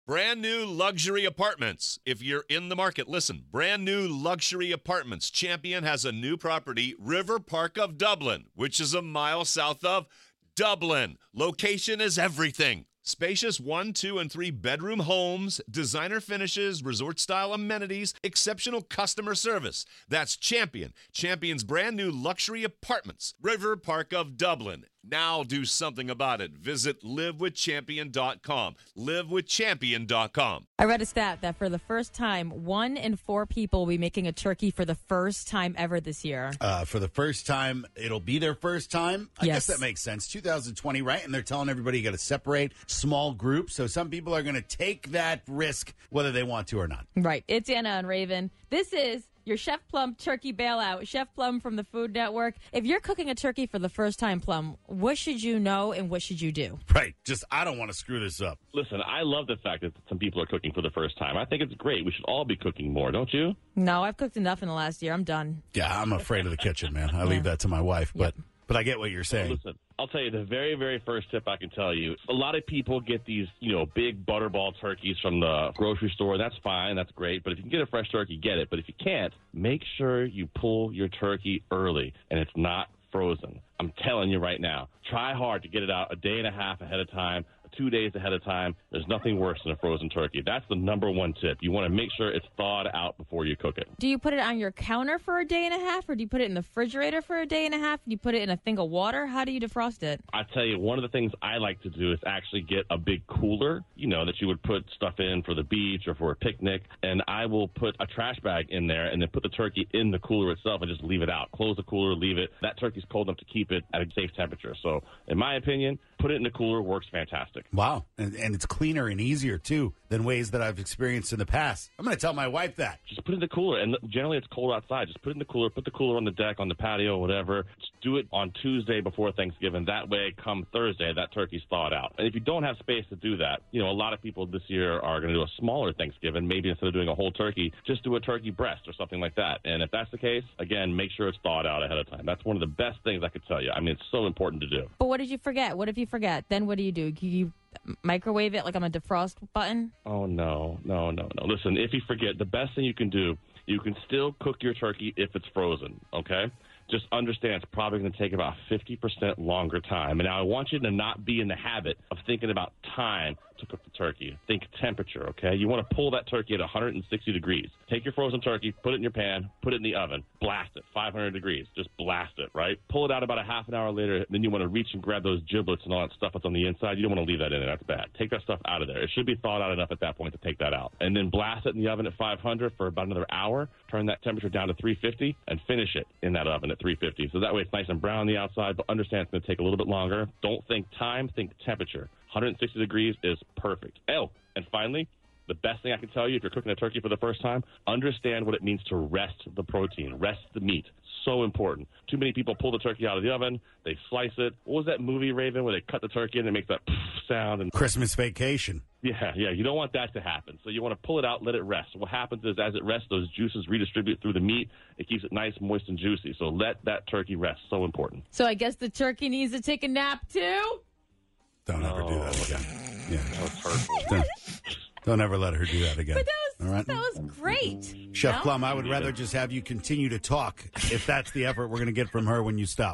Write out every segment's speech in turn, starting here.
Brand new luxury apartments. If you're in the market, listen. Brand new luxury apartments. Champion has a new property, River Park of Dublin, which is a mile south of Dublin. Location is everything. Spacious 1, 2, and 3 bedroom homes, designer finishes, resort-style amenities, exceptional customer service. That's Champion. Champion's brand new luxury apartments. River Park of Dublin. Now do something about it. Visit livewithchampion.com. Livewithchampion.com. I read a stat that for the first time, 1 in 4 people will be making a turkey for the first time ever this year. For the first time, it'll be their first time. I Yes. guess that makes sense. 2020, right? And they're telling everybody you got to separate small groups. So some people are going to take that risk whether they want to or not. Right. It's Anna and Raven. This is your Chef Plum turkey bailout. Chef Plum from the Food Network. If you're cooking a turkey for the first time, Plum, what should you know and what should you do? Right. Just, I don't want to screw this up. Listen, I love the fact that some people are cooking for the first time. I think it's great. We should all be cooking more, don't you? No, I've cooked enough in the last year. I'm done. Yeah, I'm afraid of the kitchen, man. I leave that to my wife. But I get what you're saying. Listen, I'll tell you the very, very first tip I can tell you. A lot of people get these, big butterball turkeys from the grocery store. That's fine. That's great. But if you can get a fresh turkey, get it. But if you can't, make sure you pull your turkey early and it's not frozen. I'm telling you right now, try hard to get it out a day and a half ahead of time, 2 days ahead of time. There's nothing worse than a frozen turkey. That's the number one tip. You want to make sure it's thawed out before you cook it. Do you put it on your counter for a day and a half, or do you put it in the refrigerator for a day and a half? Do you put it in a thing of water? How do you defrost it? I tell you, one of the things I like to do is actually get a big cooler, that you would put stuff in for the beach or for a picnic, and I will put a trash bag in there and then put the turkey in the cooler itself and just leave it out. Close the cooler, leave it. That turkey's cold enough to keep it at a safe temperature. So, in my opinion, put it in the cooler, works fantastic. Wow. And it's cleaner and easier, too, than ways that I've experienced in the past. I'm going to tell my wife that. Just put it in the cooler. And generally, it's cold outside. Just put it in the cooler. Put the cooler on the deck, on the patio, whatever. Just do it on Tuesday before Thanksgiving. That way, come Thursday, that turkey's thawed out. And if you don't have space to do that, a lot of people this year are going to do a smaller Thanksgiving. Maybe instead of doing a whole turkey, just do a turkey breast or something like that. And if that's the case, again, make sure it's thawed out ahead of time. That's one of the best things I could tell you. I mean, it's so important to do. But what did you forget? What if you forget? Then what do? You microwave it like on a defrost button? Oh, no. Listen, if you forget, the best thing you can do, you can still cook your turkey if it's frozen, okay? Just understand it's probably going to take about 50% longer time. And now I want you to not be in the habit of thinking about time to cook the turkey. Think temperature, okay? You want to pull that turkey at 160 degrees. Take your frozen turkey, put it in your pan, put it in the oven, blast it, 500 degrees. Just blast it, right? Pull it out about a half an hour later, then you want to reach and grab those giblets and all that stuff that's on the inside. You don't want to leave that in there. That's bad. Take that stuff out of there. It should be thawed out enough at that point to take that out. And then blast it in the oven at 500 for about another hour. Turn that temperature down to 350 and finish it in that oven at 350. So that way it's nice and brown on the outside, but understand it's going to take a little bit longer. Don't think time, think temperature. 160 degrees is perfect. Oh, and finally, the best thing I can tell you if you're cooking a turkey for the first time, understand what it means to rest the protein, rest the meat. So important. Too many people pull the turkey out of the oven, they slice it. What was that movie, Raven, where they cut the turkey and it makes that sound? And Christmas Vacation. Yeah, you don't want that to happen. So you want to pull it out, let it rest. What happens is as it rests, those juices redistribute through the meat. It keeps it nice, moist, and juicy. So let that turkey rest. So important. So I guess the turkey needs to take a nap, too? Don't ever do that again. Yeah. That was hurtful. Don't ever let her do that again. But All right? that was great. Chef No? Plum, I would rather just have you continue to talk if that's the effort we're going to get from her when you stop.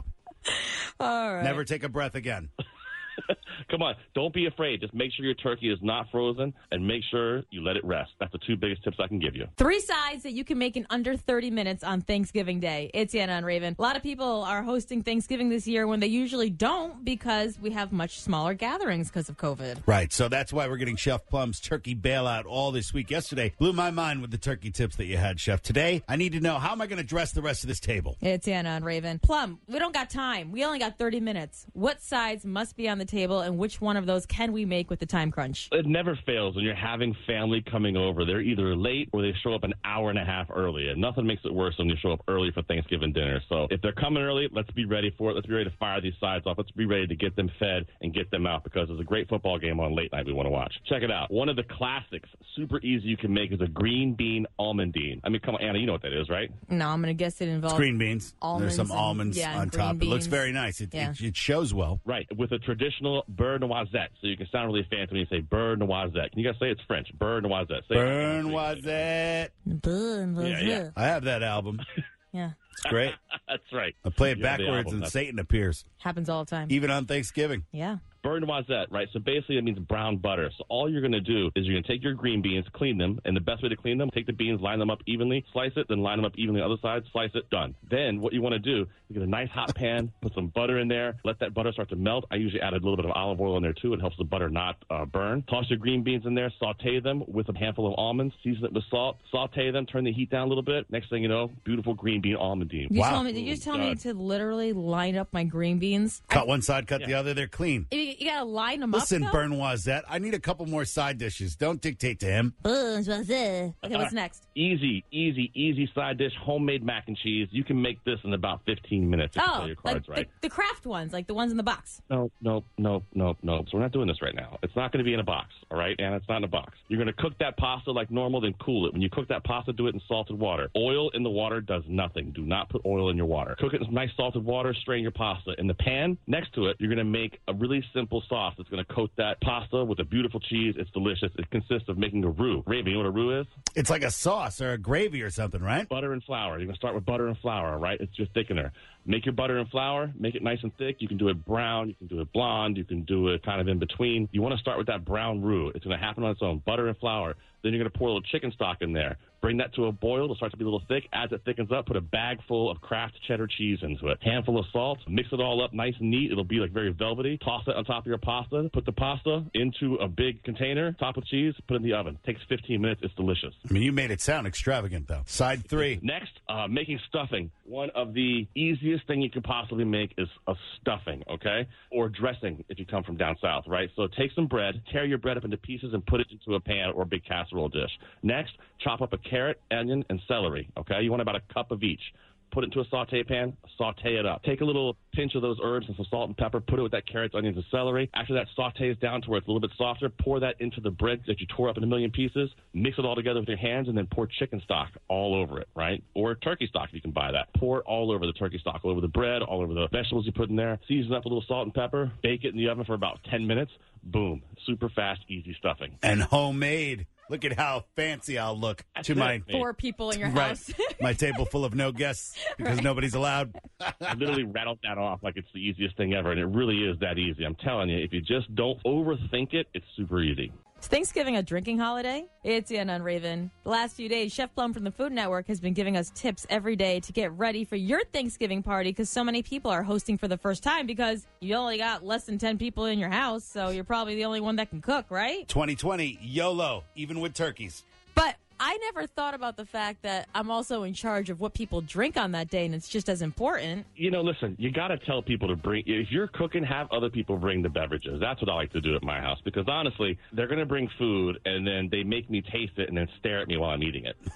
All right. Never take a breath again. Come on, don't be afraid. Just make sure your turkey is not frozen and make sure you let it rest. That's the 2 biggest tips I can give you. 3 sides that you can make in under 30 minutes on Thanksgiving Day. It's Anna and Raven. A lot of people are hosting Thanksgiving this year when they usually don't because we have much smaller gatherings because of COVID. Right, so that's why we're getting Chef Plum's turkey bailout all this week. Yesterday blew my mind with the turkey tips that you had, Chef. Today, I need to know, how am I going to dress the rest of this table? It's Anna and Raven. Plum, we don't got time. We only got 30 minutes. What sides must be on the table and which one of those can we make with the time crunch? It never fails when you're having family coming over. They're either late or they show up an hour and a half early. And nothing makes it worse when you show up early for Thanksgiving dinner. So if they're coming early, let's be ready for it. Let's be ready to fire these sides off. Let's be ready to get them fed and get them out because there's a great football game on late night we want to watch. Check it out. One of the classics, super easy you can make, is a green bean almondine. I mean, come on, Anna, you know what that is, right? No, I'm going to guess it involves It's green beans. almonds. There's some almonds and on green top. It looks beans. very nice. Yeah. It shows well. Right, with a traditional beurre noisette. So you can sound really fancy when you say beurre noisette. Can you guys say it's French? Beurre noisette. Say Beurre noisette. Yeah. I have that album. Yeah. It's great. That's right. I play it You have the backwards album. and That's Satan appears, Happens all the time. even on Thanksgiving. Yeah. Beurre noisette, right? So basically it means brown butter. So all you're going to do is you're going to take your green beans, clean them, and the best way to clean them, take the beans, line them up evenly, slice it, then line them up evenly on the other side, slice it, done. Then what you want to do, you get a nice hot pan, put some butter in there, let that butter start to melt. I usually add a little bit of olive oil in there too. It helps the butter not burn. Toss your green beans in there, saute them with a handful of almonds, season it with salt, saute them, turn the heat down a little bit. Next thing you know, beautiful green bean almondine. Wow. Did you tell me to literally line up my green beans? Cut one side, cut the other. They're clean. You got to line them Listen, up, though? Beurre noisette, I need a couple more side dishes. Don't dictate to him. Okay, what's next? Easy side dish, homemade mac and cheese. You can make this in about 15 minutes if you play your cards like right. the craft ones, like the ones in the box. No. So we're not doing this right now. It's not going to be in a box, all right? And it's not in a box. You're going to cook that pasta like normal, then cool it. When you cook that pasta, do it in salted water. Oil in the water does nothing. Do not put oil in your water. Cook it in nice salted water, strain your pasta. In the pan next to it, you're going to make a really simple sauce that's going to coat that pasta with a beautiful cheese. It's delicious. It consists of making a roux. Raven, you know what a roux is? It's like a sauce or a gravy or something, right? Butter and flour. You're going to start with butter and flour, all right? It's your thickener. Make your butter and flour. Make it nice and thick. You can do it brown. You can do it blonde. You can do it kind of in between. You want to start with that brown roux. It's going to happen on its own. Butter and flour. Then you're going to pour a little chicken stock in there. Bring that to a boil. It'll start to be a little thick. As it thickens up, put a bag full of Kraft cheddar cheese into it. Handful of salt. Mix it all up nice and neat. It'll be like very velvety. Toss it on top of your pasta. Put the pasta into a big container. Top with cheese. Put it in the oven. Takes 15 minutes. It's delicious. I mean, you made it sound extravagant, though. Side 3. Next, making stuffing. One of the easiest thing you could possibly make is a stuffing, okay? Or dressing if you come from down south, right? So take some bread, tear your bread up into pieces, and put it into a pan or a big casserole dish. Next, chop up a carrot, onion, and celery, okay? You want about a cup of each. Put it into a saute pan, saute it up. Take a little pinch of those herbs and some salt and pepper, put it with that carrots, onions, and celery. After that sautés down to where it's a little bit softer, pour that into the bread that you tore up in a million pieces, mix it all together with your hands, and then pour chicken stock all over it, right? Or turkey stock if you can buy that. Pour it all over the turkey stock, all over the bread, all over the vegetables you put in there. Season up with a little salt and pepper. Bake it in the oven for about 10 minutes. Boom. Super fast, easy stuffing. And homemade. Look at how fancy I'll look That's to it. my 4 people in your right, house. my table full of no guests because nobody's allowed. I literally rattled that off like it's the easiest thing ever, and it really is that easy. I'm telling you, if you just don't overthink it, it's super easy. Is Thanksgiving a drinking holiday? It's Ann on Raven. The last few days, Chef Plum from the Food Network has been giving us tips every day to get ready for your Thanksgiving party because so many people are hosting for the first time because you only got less than 10 people in your house, so you're probably the only one that can cook, right? 2020, YOLO, even with turkeys. But I never thought about the fact that I'm also in charge of what people drink on that day, and it's just as important. You know, listen, you got to tell people to bring, if you're cooking, have other people bring the beverages. That's what I like to do at my house because honestly, they're going to bring food and then they make me taste it and then stare at me while I'm eating it.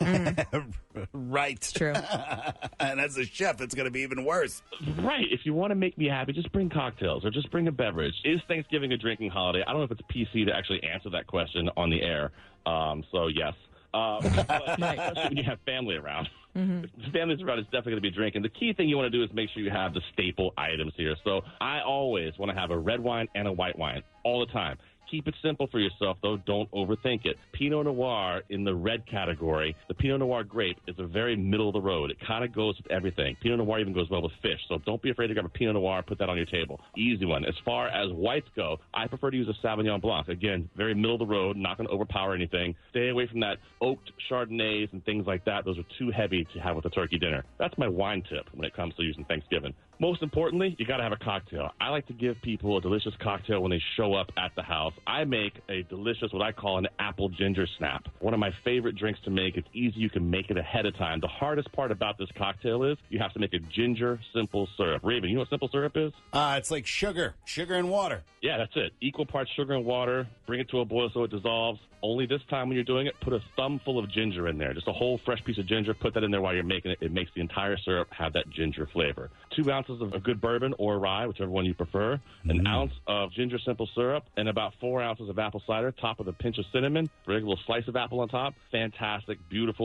Right. It's true. And as a chef, it's going to be even worse. Right. If you want to make me happy, just bring cocktails or just bring a beverage. Is Thanksgiving a drinking holiday? I don't know if it's PC to actually answer that question on the air. So yes. But especially when you have family around. If the family's around, it's definitely going to be drinking. The key thing you want to do is make sure you have the staple items here. So I always want to have a red wine and a white wine all the time. Keep it simple for yourself, though. Don't overthink it. Pinot Noir in the red category, the Pinot Noir grape is a very middle of the road. It kind of goes with everything. Pinot Noir even goes well with fish, so don't be afraid to grab a Pinot Noir, put that on your table. Easy one. As far as whites go, I prefer to use a Sauvignon Blanc. Again, very middle of the road, not going to overpower anything. Stay away from that oaked Chardonnays and things like that. Those are too heavy to have with a turkey dinner. That's my wine tip when it comes to using Thanksgiving. Most importantly, you got to have a cocktail. I like to give people a delicious cocktail when they show up at the house. I make a delicious, what I call an apple ginger snap. One of my favorite drinks to make. It's easy. You can make it ahead of time. The hardest part about this cocktail is you have to make a ginger simple syrup. Raven, you know what simple syrup is? It's like sugar and water. Yeah, that's it. Equal parts sugar and water. Bring it to a boil so it dissolves. Only this time when you're doing it, put a thumbful of ginger in there. Just a whole fresh piece of ginger. Put that in there while you're making it. It makes the entire syrup have that ginger flavor. 2 ounces of a good bourbon or rye, whichever one you prefer. An ounce of ginger simple syrup and about 4 ounces of apple cider. Top with a pinch of cinnamon. Bring a little slice of apple on top. Fantastic, beautiful.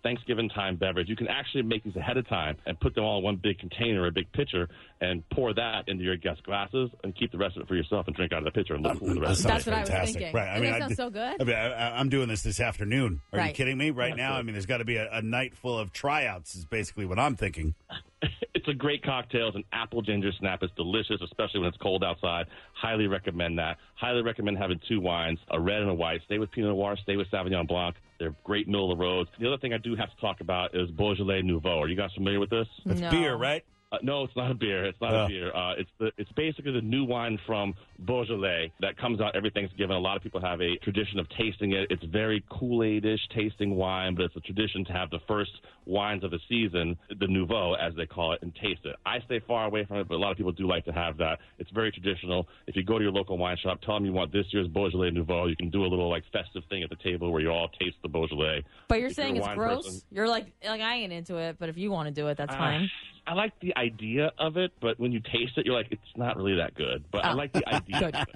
Thanksgiving time beverage. You can actually make these ahead of time and put them all in one big container or a big pitcher and pour that into your guest glasses and keep the rest of it for yourself and drink out of the pitcher and look cool with the rest. That's Sounds what I was fantastic. thinking. Right. That sounds so good. I mean, I'm doing this afternoon. Are you Right. kidding me? Right now, I mean, there's got to be a night full of tryouts is basically what I'm thinking. It's a great cocktail. It's an apple ginger snap. It's delicious, especially when it's cold outside. Highly recommend that. Highly recommend having 2 wines, a red and a white. Stay with Pinot Noir. Stay with Sauvignon Blanc. They're great middle of the road. The other thing I do have to talk about is Beaujolais Nouveau. Are you guys familiar with this? That's No. beer, right? No, it's not a beer. It's not a beer. It's basically the new wine from Beaujolais that comes out every Thanksgiving. A lot of people have a tradition of tasting it. It's very Kool-Aid-ish tasting wine, but it's a tradition to have the first wines of the season, the Nouveau, as they call it, and taste it. I stay far away from it, but a lot of people do like to have that. It's very traditional. If you go to your local wine shop, tell them you want this year's Beaujolais Nouveau. You can do a little like festive thing at the table where you all taste the Beaujolais. But you're If saying a it's wine gross? person- You're like I ain't into it, but if you want to do it, that's fine. I like the idea of it, but when you taste it, you're like, it's not really that good. But I like the idea Good. of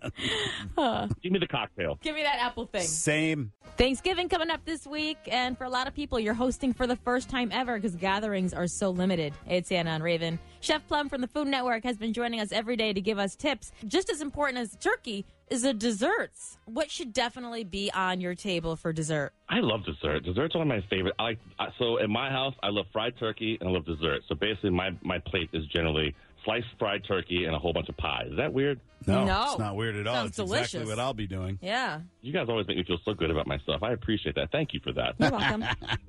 it. Give me the cocktail. Give me that apple thing. Same. Thanksgiving coming up this week, and for a lot of people, you're hosting for the first time ever because gatherings are so limited. It's Anna and Raven. Chef Plum from the Food Network has been joining us every day to give us tips. Just as important as turkey is the desserts. What should definitely be on your table for dessert? I love dessert. Dessert's one of my favorite. So in my house, I love fried turkey and I love dessert. So basically, my plate is generally sliced fried turkey and a whole bunch of pie. Is that weird? No, No. it's not weird at all. Sounds It's delicious. exactly what I'll be doing. Yeah, You guys always make me feel so good about myself. I appreciate that. Thank you for that. you're welcome.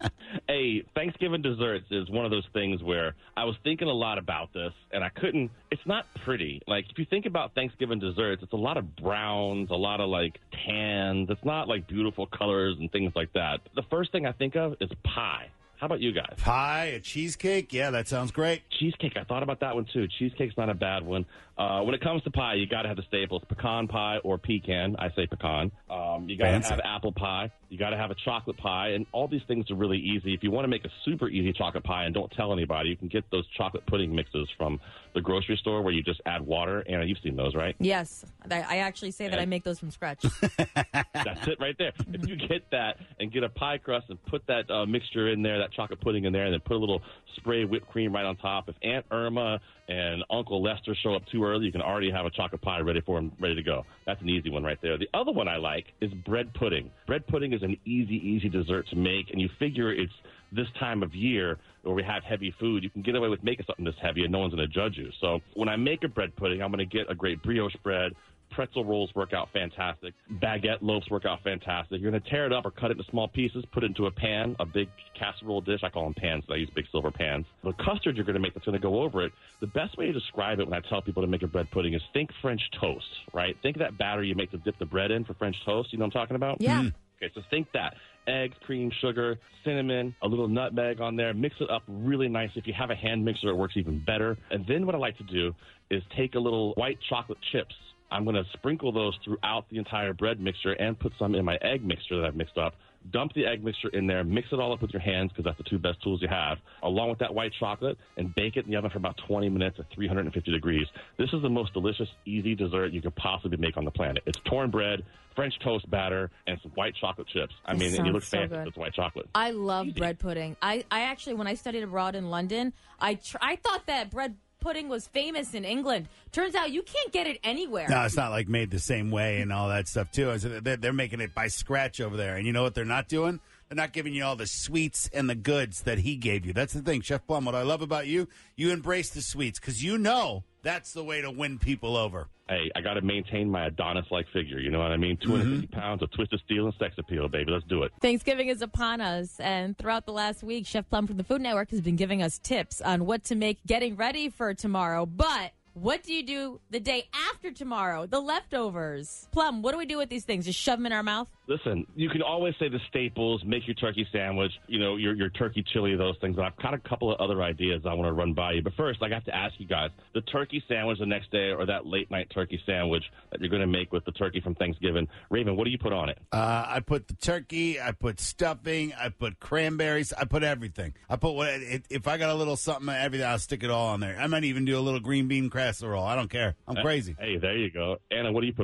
Hey, Thanksgiving desserts is one of those things where I was thinking a lot about this, and I couldn't. It's not pretty. Like, if you think about Thanksgiving desserts, it's a lot of browns, a lot of, like, tans. It's not, like, beautiful colors and things like that. The first thing I think of is pie. How about you guys? Pie, a cheesecake. Yeah, that sounds great. Cheesecake, I thought about that one, too. Cheesecake's not a bad one. When it comes to pie, you got to have the staples, pecan pie or pecan. I say pecan. You got to Fancy. have apple pie. You got to have a chocolate pie. And all these things are really easy. If you want to make a super easy chocolate pie and don't tell anybody, you can get those chocolate pudding mixes from the grocery store where you just add water. Anna, you've seen those, right? Yes, I actually say that I make those from scratch. That's it right there. If you get that and get a pie crust and put that mixture in there, that chocolate pudding in there, and then put a little spray whipped cream right on top. If Aunt Irma and Uncle Lester show up too early, you can already have a chocolate pie ready for them, ready to go. That's an easy one right there. The other one I like is bread pudding. Bread pudding is an easy dessert to make, and you figure it's this time of year where we have heavy food, you can get away with making something this heavy and no one's going to judge you. So when I make a bread pudding, I'm going to get a great brioche bread. Pretzel rolls work out fantastic. Baguette loaves work out fantastic. You're going to tear it up or cut it into small pieces, put it into a pan, a big casserole dish. I call them pans. I use big silver pans. The custard you're going to make that's going to go over it, the best way to describe it when I tell people to make a bread pudding is think French toast, right? Think of that batter you make to dip the bread in for French toast. You know what I'm talking about? Yeah. Okay, so think that. Eggs, cream, sugar, cinnamon, a little nutmeg on there. Mix it up really nice. If you have a hand mixer, it works even better. And then what I like to do is take a little white chocolate chips. I'm going to sprinkle those throughout the entire bread mixture and put some in my egg mixture that I've mixed up. Dump the egg mixture in there, mix it all up with your hands because that's the two best tools you have, along with that white chocolate, and bake it in the oven for about 20 minutes at 350 degrees. This is the most delicious, easy dessert you could possibly make on the planet. It's torn bread, French toast batter, and some white chocolate chips. I mean, and you look sounds so fancy good. with white chocolate. I love bread pudding. I actually, when I studied abroad in London, I thought that bread pudding was famous in England. Turns out you can't get it anywhere. No, it's not like made the same way and all that stuff, too. They're making it by scratch over there. And you know what they're not doing? They're not giving you all the sweets and the goods that he gave you. That's the thing, Chef Plum. What I love about you, you embrace the sweets because you know that's the way to win people over. Hey, I got to maintain my Adonis-like figure. You know what I mean? 250 pounds of twisted steel and sex appeal, baby. Let's do it. Thanksgiving is upon us, and throughout the last week, Chef Plum from the Food Network has been giving us tips on what to make getting ready for tomorrow. But what do you do the day after tomorrow? The leftovers. Plum, what do we do with these things? Just shove them in our mouth? Listen, you can always say the staples, make your turkey sandwich, you know, your turkey chili, those things. And I've got a couple of other ideas I want to run by you. But first, I have to ask you guys, the turkey sandwich the next day or that late night turkey sandwich that you're going to make with the turkey from Thanksgiving, Raven, what do you put on it? I put the turkey, I put stuffing, I put cranberries, I put everything. I put if I got a little something, everything, I'll stick it all on there. I might even do a little green bean casserole. I don't care. I'm crazy. Hey, there you go. Anna, what do you put on it?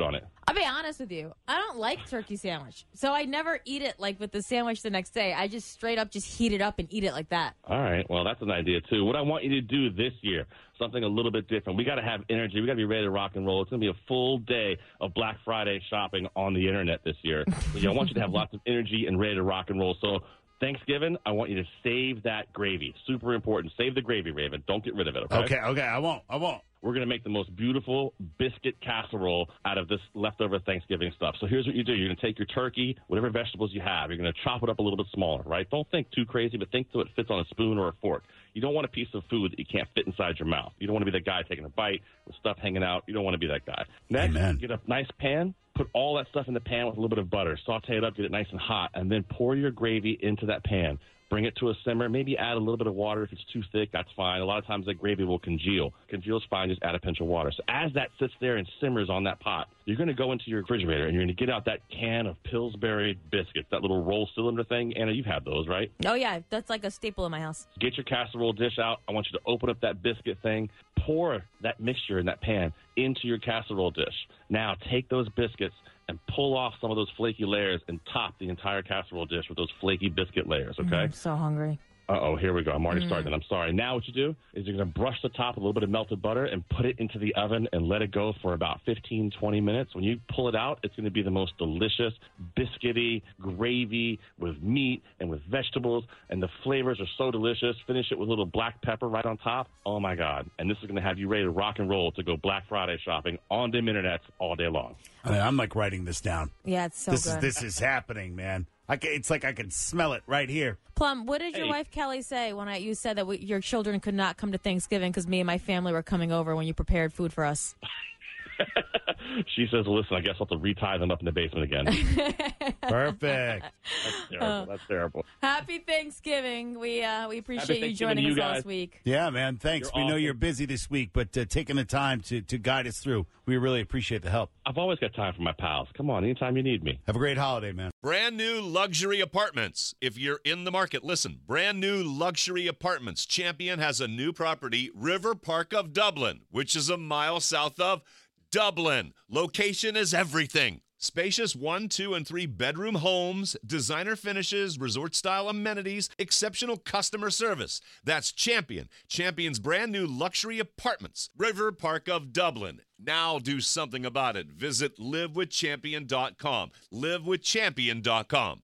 I'll be honest with you. I don't like turkey sandwich. So I never eat it like with the sandwich the next day. I just straight up just heat it up and eat it like that. All right. Well, that's an idea, too. What I want you to do this year, something a little bit different. We got to have energy. We got to be ready to rock and roll. It's going to be a full day of Black Friday shopping on the internet this year. So, I want you to have lots of energy and ready to rock and roll. So Thanksgiving, I want you to save that gravy. Super important. Save the gravy, Raven. Don't get rid of it, okay? Okay, I won't. We're going to make the most beautiful biscuit casserole out of this leftover Thanksgiving stuff. So here's what you do. You're going to take your turkey, whatever vegetables you have. You're going to chop it up a little bit smaller, right? Don't think too crazy, but think so it fits on a spoon or a fork. You don't want a piece of food that you can't fit inside your mouth. You don't want to be that guy taking a bite with stuff hanging out. You don't want to be that guy. Next, Amen. Get a nice pan. Put all that stuff in the pan with a little bit of butter. Saute it up, get it nice and hot, and then pour your gravy into that pan. Bring it to a simmer. Maybe add a little bit of water. If it's too thick, that's fine. A lot of times that gravy will congeal. Congeal's fine. Just add a pinch of water. So as that sits there and simmers on that pot, you're going to go into your refrigerator and you're going to get out that can of Pillsbury biscuits, that little roll cylinder thing. Anna, you've had those, right? Oh, yeah. That's like a staple in my house. Get your casserole dish out. I want you to open up that biscuit thing. Pour that mixture in that pan into your casserole dish. Now take those biscuits and pull off some of those flaky layers and top the entire casserole dish with those flaky biscuit layers, okay? I'm so hungry. Uh-oh, here we go. I'm already starting. I'm sorry. Now what you do is you're going to brush the top with a little bit of melted butter and put it into the oven and let it go for about 15, 20 minutes. When you pull it out, it's going to be the most delicious, biscuity gravy with meat and with vegetables, and the flavors are so delicious. Finish it with a little black pepper right on top. Oh, my God. And this is going to have you ready to rock and roll to go Black Friday shopping on them internets all day long. I mean, I'm like writing this down. Yeah, it's so good. This is happening, man. It's like I can smell it right here. Plum, what did your wife Kelly say when you said that your children could not come to Thanksgiving because me and my family were coming over when you prepared food for us? She says, listen, I guess I'll have to retie them up in the basement again. Perfect. That's terrible. That's terrible. Happy Thanksgiving. We appreciate you Thanksgiving joining to you us guys. last week. Yeah, man. Thanks. You're We know awesome. you're busy this week, but taking the time to guide us through, we really appreciate the help. I've always got time for my pals. Come on, anytime you need me. Have a great holiday, man. Brand new luxury apartments. If you're in the market, listen. Brand new luxury apartments. Champion has a new property, River Park of Dublin, which is a mile south of Dublin. Location is everything. Spacious 1, 2, and 3 bedroom homes, designer finishes, resort-style amenities, exceptional customer service. That's Champion. Champion's brand new luxury apartments, River Park of Dublin. Now do something about it. Visit livewithchampion.com. livewithchampion.com.